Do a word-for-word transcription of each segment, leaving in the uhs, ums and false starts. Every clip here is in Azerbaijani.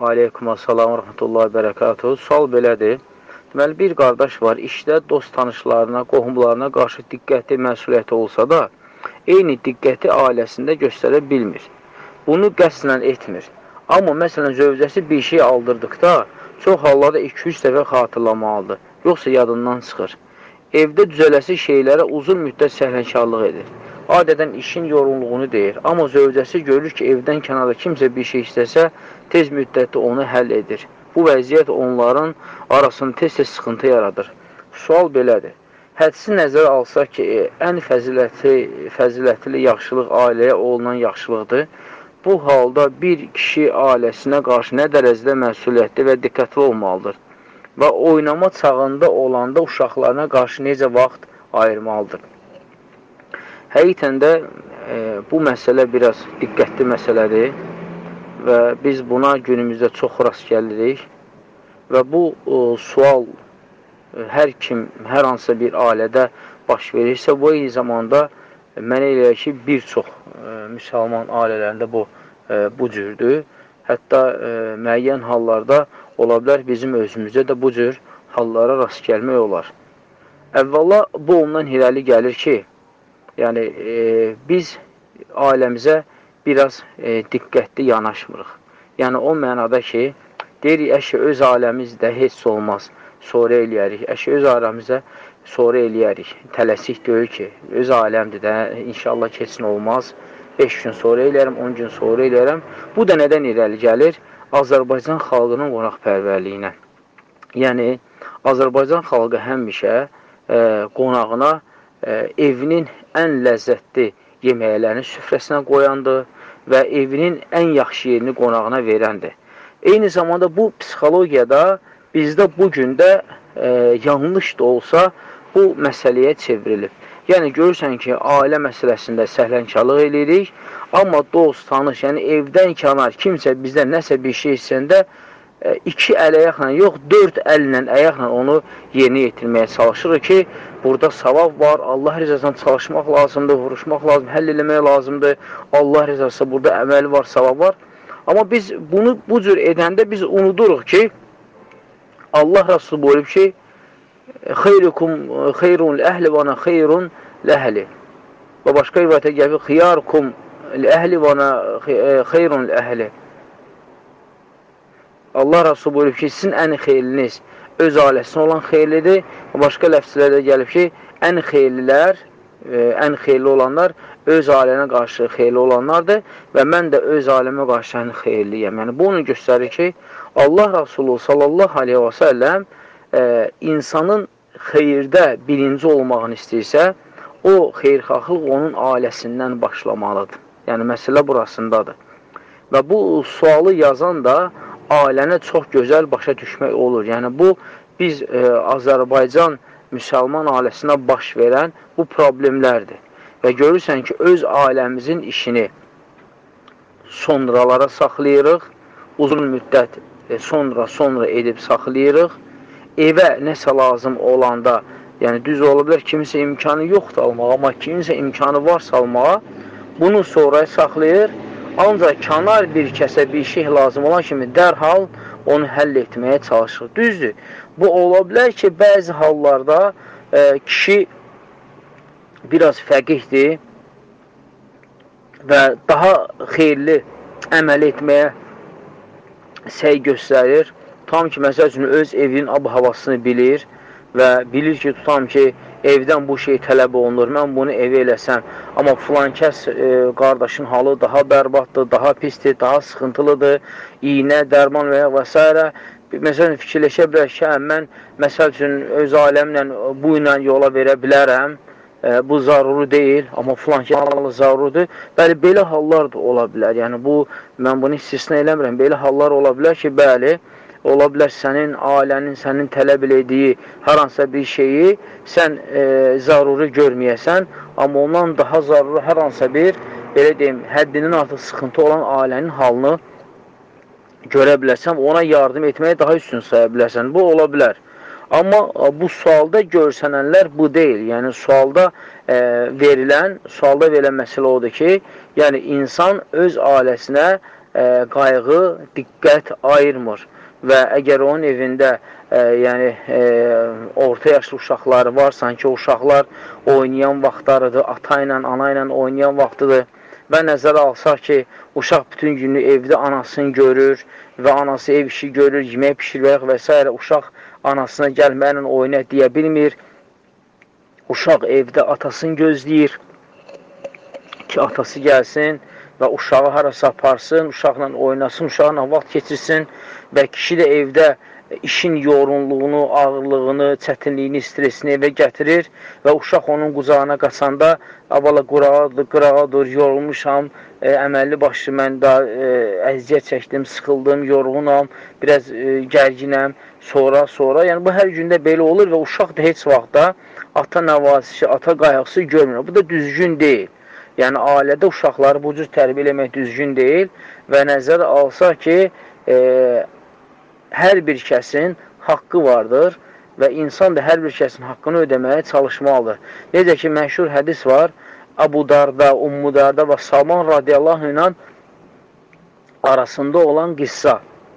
Aleykum assalam və rəhmətullahi və bərəkatuhu. Sual belədir. Deməli, bir qardaş var, işdə dost tanışlarına, qohumlarına qarşı diqqəti, məsuliyyəti olsa da, eyni diqqəti ailəsində göstərə bilmir. Bunu qəsdən etmir. Amma məsələn, zövcəsi bir şey aldırdıqda, çox hallarda iki üç dəfə xatırlamalıdır. Yoxsa yadından çıxır. Evdə düzələsi şeylərə uzun müddət səhlənkarlıq edir. Adətən işin yorğunluğunu deyir. Amma zövcəsi görür ki, evdən kənarda kimsə bir şey istəsə, tez müddətdə onu həll edir. Bu vəziyyət onların arasında tez-tez sıxıntı yaradır. Sual belədir. Hədisi nəzərə alsaq ki, ən fəzilətli, fəzilətli yaxşılıq ailəyə olunan yaxşılıqdır. Bu halda bir kişi ailəsinə qarşı nə dərəcədə məsuliyyətli və diqqətli olmalıdır və oynama çağında olanda uşaqlarına qarşı necə vaxt ayırmalıdır. Həqiqətən də e, bu məsələ biraz diqqətli məsələdir və biz buna günümüzdə çox rast gəlirik və bu e, sual e, hər kim, hər hansısa bir ailədə baş verirsə, bu eyni zamanda mənə elə ki, bir çox e, müsəlman ailələrində bu, e, bu cürdür. Hətta e, müəyyən hallarda ola bilər bizim özümüzdə də bu cür hallara rast gəlmək olar. Əvvəla bu ondan irəli gəlir ki, yəni e, biz ailəmizə biraz e, diqqətli yanaşmırıq. Yəni o mənada ki, deyirik, əşə öz ailəmizdə heç olmaz, sonra eləyərik. Əşə öz ailəmizə sonra eləyərik. Tələsik deyil ki, öz ailəmdir də, inşallah keçsin olmaz. beş gün sonra eləyərəm, on gün sonra eləyərəm. Bu da nədən irəli gəlir? Azərbaycan xalqının qonaqpərvərliyinə. Yəni, Azərbaycan xalqı həmişə e, qonağına e, evinin ən ləzzətli yeməklərini süfrəsinə qoyandır və evinin ən yaxşı yerini qonağına verəndir. Eyni zamanda bu psixologiyada bizdə bugün də e, yanlış da olsa bu məsələyə çevrilib. Yəni, görürsən ki, ailə məsələsində səhlənkarlıq edirik, amma dost, tanış, yəni evdən kənar kimsə bizdən nəsə bir şey istəyəndə e, iki əl əyaqla, yox, dörd əllə, əyaqla onu yerinə yetirməyə çalışırıq ki, burada savab var, Allah rızasına çalışmaq lazımdır, vuruşmaq lazım, həll eləmək lazımdır, Allah rızasına burada əməli var, savab var. Amma biz bunu bu cür edəndə biz unuduruq ki, Allah Rasulü buyurub ki, xeyrukum xeyrun əhli və ana xeyrun ləhli. Və başqa rivayətə gəlir, xiyarkum əhli və ana xeyrun əhli. Allah Rasulü buyurub ki, sizin ən xeyriniz öz ailəsinə olan xeyirlidir. Başqa ləfslərdə gəlib ki, ən xeyirlilər, ən xeyirli olanlar öz ailənə qarşı xeyirli olanlardır və mən də öz ailəmə qarşı ən xeyirliyəm. Yəni, bu onu göstərir ki, Allah Rasulü sallallahu aleyhi və səlləm e, insanın xeyirdə birinci olmağını istəyirsə, o xeyrxahlıq onun ailəsindən başlamalıdır. Yəni, məsələ burasındadır. Və bu sualı yazan da ailəni çox gözəl başa düşmək olur. Yəni, bu biz e, Azərbaycan müsəlman ailəsinə baş verən bu problemlərdir. Və görürsən ki, öz ailəmizin işini sonralara saxlayırıq, uzun müddət sonra-sonra edib saxlayırıq. Evə nəsə lazım olanda, yəni düz ola bilər, kimisə imkanı yoxdur almağa, amma kimisə imkanı varsa almağa, bunu sonraya saxlayır. Ancaq kənar bir kəsə bir şey lazım olan kimi dərhal onu həll etməyə çalışır. Düzdür, bu ola bilər ki, bəzi hallarda e, kişi biraz fəqihdir və daha xeyirli əməl etməyə səy göstərir. Tam ki, məsəl üçün, öz evinin ab-havasını bilir və bilir ki, tutam ki, evdən bu şey tələb olunur, mən bunu evə eləsəm. Amma filan kəs e, qardaşın halı daha bərbaddır, daha pisdir, daha sıxıntılıdır, iynə, dərman və və s. Məsələn, fikirləşə bilər ki, mən məsəl üçün, öz ailəmlə bu ilə yola verə bilərəm, e, bu zaruri deyil, amma filan kəs zaruridir. Bəli, belə hallar da ola bilər. Yəni, bu, mən bunu istisna eləmirəm. Belə hallar ola bilər ki, bəli, ola bilər sənin ailənin, sənin tələb elədiyi hər hansısa bir şeyi sən e, zaruri görməyəsən, amma ondan daha zaruri hər hansısa bir, belə deyim, həddindən artıq sıxıntı olan ailənin halını görə bilərsən, ona yardım etməyə daha üstün saya bilərsən. Bu ola bilər. Amma bu sualda görsənənlər bu deyil. Yəni, sualda e, verilən, sualda verilən məsələ odur ki, yəni, insan öz ailəsinə e, qayğı, diqqət ayırmır. Və əgər onun evində e, yəni e, orta yaşlı uşaqları var, sanki uşaqlar oynayan vaxtlarıdır, ata ilə, ana ilə oynayan vaxtıdır və nəzərə alsaq ki, uşaq bütün günü evdə anasını görür və anası ev işi görür, yemək pişirmək və s. Uşaq anasına gəlməklə oyna deyə bilmir. Uşaq evdə atasını gözləyir ki, atası gəlsin və uşağı harasa aparsın, uşaqla oynasın, uşaqla vaxt keçirsin və kişi də evdə işin yorğunluğunu, ağırlığını, çətinliyini, stresini evə gətirir və uşaq onun qucağına qaçanda abala qurağadır, qırağadır, yorulmuşam, e, əməlli başlı mən də e, əziyyət çəkdim, sıxıldım, yorğunam, biraz e, gərginəm, sonra, sonra. Yəni, bu hər gündə belə olur və uşaq da heç vaxtda ata nəvazişi, ata qayğısı görmür. Bu da düzgün deyil. Yəni, ailədə uşaqları bu cür tərbiyə eləmək düzgün deyil və nəzərə alsaq ki, e, hər bir kəsin haqqı vardır və insan da hər bir kəsin haqqını ödəməyə çalışmalıdır. Necə ki, məşhur hədis var, Abu Darda, Ummu Darda və Salman radiyallahu ilə arasında olan qissa.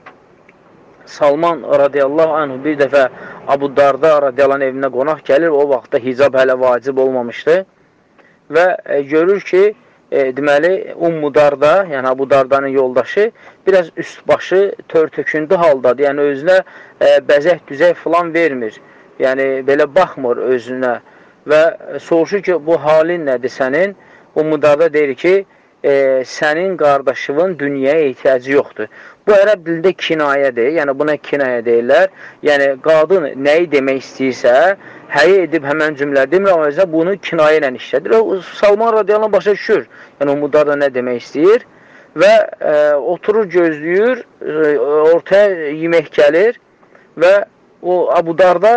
Salman radiyallahu anh bir dəfə Abu Darda radiyallahu anh evinə qonaq gəlir, o vaxtda hicab hələ vacib olmamışdı. Və e, görür ki, e, deməli, Ummu Darda, yəni Abu Dardanın yoldaşı, biraz üst-başı tör-tökündü haldadır. Yəni, özünə e, bəzək-düzək filan vermir. Yəni, belə baxmır özünə. Və soruşur ki, bu halin nədir sənin? Ummu Darda deyir ki, e, sənin qardaşının dünyaya ehtiyacı yoxdur. Bu, ərəb dilində kinayədir. Yəni, buna kinayə deyirlər. Yəni, qadın nəyi demək istəyirsə, həyə edib həmən cümlə demir, amma özə bunu kinayə ilə işlədir. O, Salman radiyallahu başa düşür. Yəni, Ummu Darda nə demək istəyir və e, oturur, gözləyir, e, ortaya yemək gəlir və o Abu Darda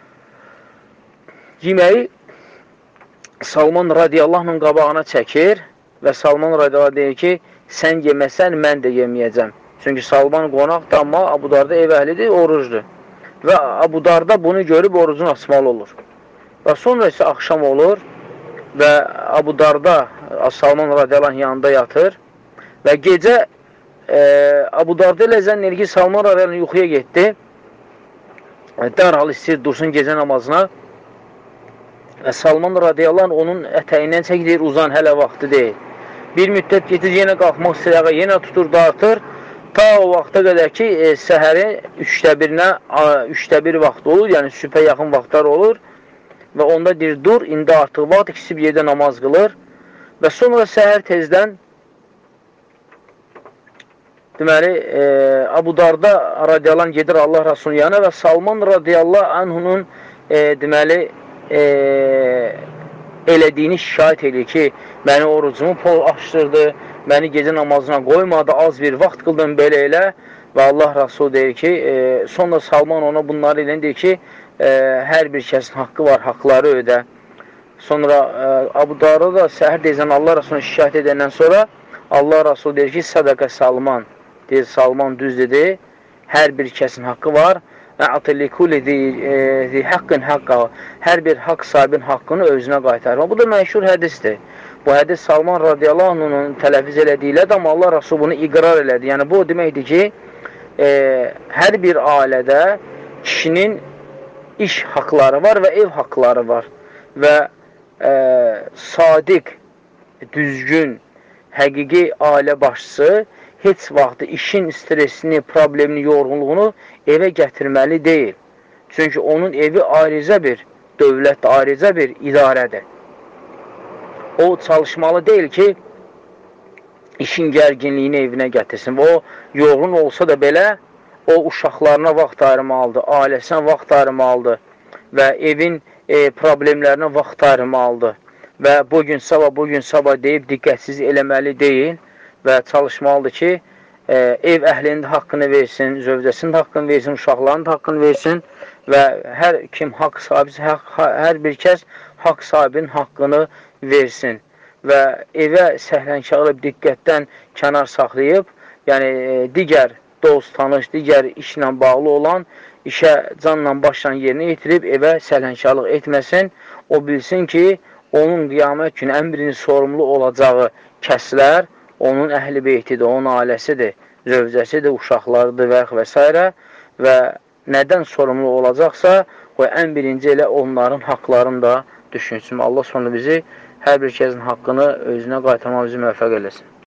yeməyi Salman radiyallahu qabağına çəkir və Salman radiyallahu deyir ki, sən yeməsən, mən də yeməyəcəm. Çünki Salman qonaqdır, amma Abu Darda ev əhlidir, orucdur. Və Abu Darda bunu görüb orucunu açmalı olur. Və sonra isə axşam olur və Abu Darda Salman radiyallahu yanında yatır və gecə e, Abu Darda ilə zənn edir ki, Salman radiyallahu yuxuya getdi. Dərhal istəyir, dursun gecə namazına və Salman radiyallahu onun ətəyindən çəkilir, uzan, hələ vaxtı deyil. Bir müddət getir, yenə qalxmaq istəyir, yenə tutur, dartır. Ta o vaxta qədər ki, e, səhəri üçdə birinə, üçdə bir vaxt olur, yəni sübhə yaxın vaxtlar olur və onda deyir, dur, indi artıq vaxt ikisi bir yerdə namaz qılır və sonra səhər tezdən deməli, e, Abu Darda radiyallahu gedir Allah Rasulun yanına və Salman radiyallahu anhunun e, deməli, e, elədiyini şikayət edir ki, məni orucumu pol açdırdı, məni gecə namazına qoymadı, az bir vaxt qıldım belə elə və Allah Rasul deyir ki, e, sonra Salman ona bunları ilə deyir ki, e, hər bir kəsin haqqı var, haqları ödə. Sonra e, Abu Darda da səhər deyəcən Allah Rasulunu şikayət edəndən sonra Allah Rasul deyir ki, sədaqə Salman, deyir, Salman düz dedi, hər bir kəsin haqqı var, ə'tilikuli zi haqqın haqqa, hər bir haqq sahibin haqqını özünə qaytarma. Bu da məşhur hədisdir. Bu hədis Salman radiyallahu anh'ın tələfiz elədiylədir, amma Allah Rasul bunu iqrar elədi. Yəni, bu deməkdir ki, e, hər bir ailədə kişinin iş haqları var və ev haqları var. Və e, sadiq, düzgün, həqiqi ailə başçısı heç vaxt işin stresini, problemini, yorğunluğunu evə gətirməli deyil. Çünki onun evi ayrıca bir dövlət, ayrıca bir idarədir. O çalışmalı deyil ki, işin gərginliyini evinə gətirsin. Və o, yorğun olsa da belə, o uşaqlarına vaxt ayırmalıdır, ailəsinə vaxt ayırmalıdır və evin e, problemlərinə vaxt ayırmalıdır. Və bugün sabah, bugün sabah deyib diqqətsiz eləməli deyil və çalışmalıdır ki, e, ev əhlinin haqqını versin, zövcəsinin haqqını versin, uşaqlarının haqqını versin və hər kim haqq sahibi, hər bir kəs haqq sahibinin haqqını versin və evə səhlənkarlıq diqqətdən kənar saxlayıb, yəni e, digər dost, tanış, digər işlə bağlı olan işə canla başla yerinə yetirib evə səhlənkarlıq etməsin. O bilsin ki, onun qiyamət günü ən birinci sorumlu olacağı kəslər onun əhl-i beytidir, onun ailəsidir, zövcəsidir, uşaqlarıdır və, və s. Və nədən sorumlu olacaqsa, o ən birinci elə onların haqlarını da düşünsün. Allah sonra bizi hər bir kəsin haqqını özünə qaytarmaq bizi müvəffəq eləsin.